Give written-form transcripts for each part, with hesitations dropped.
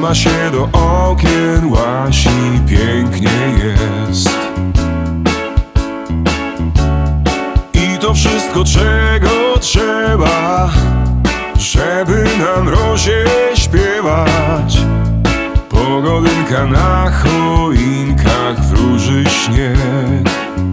Chyla się do okien, łasi, pięknie jest. I to wszystko, czego trzeba, żeby na mrozie śpiewać. Pogodynka na choinkach, wróży śnieg.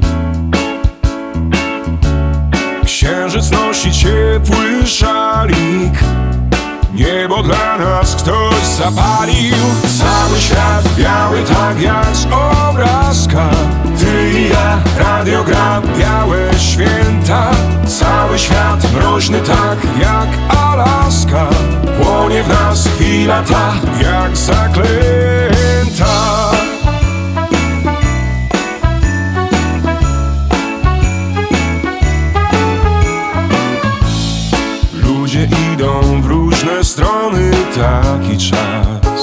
Księżyc nosi ciepły szalik, niebo dla nas ktoś zapalił. Cały świat biały tak jak z obrazka. Ty i ja, radiogram, białe święta. Cały świat mroźny tak jak Alaska. Płonie w nas chwila ta jak zaklęta. Ludzie idą w różne strony, taki czas.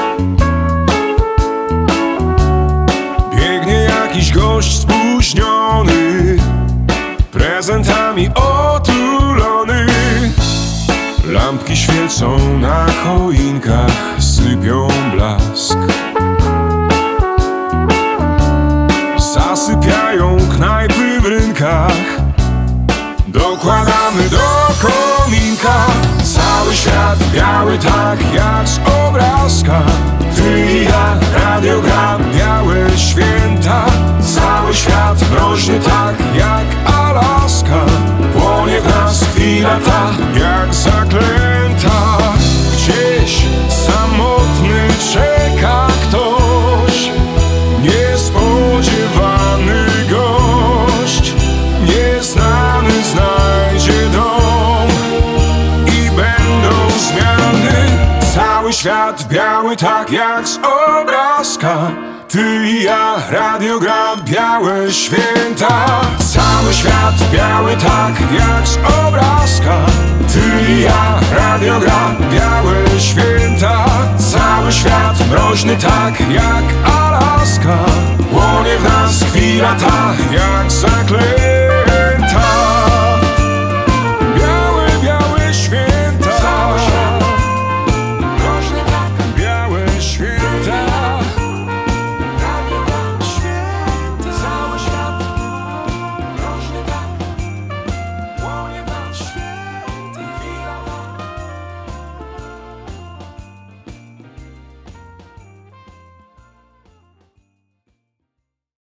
Biegnie jakiś gość spóźniony, prezentami otulony. Lampki świecą na choinkach, sypią blask. Zasypiają knajpy w rynkach, dokładamy do kominka. Cały świat biały tak jak z obrazka. Ty i ja, radiogram, białe święta. Cały świat mroźny tak jak Alaska. Płonie w nas chwila ta jak zaklęta. Gdzieś samotny czeka ktoś, niespodziewany gość. Nieznany znajdzie dom i będą zmiany. Cały świat biały tak jak z obrazka. Ty i ja, radiogram, białe święta. Cały świat biały tak jak z obrazka. Ty i ja, radiogram, białe święta. Cały świat mroźny tak jak Alaska. Płonie w nas chwila ta jak zaklęta.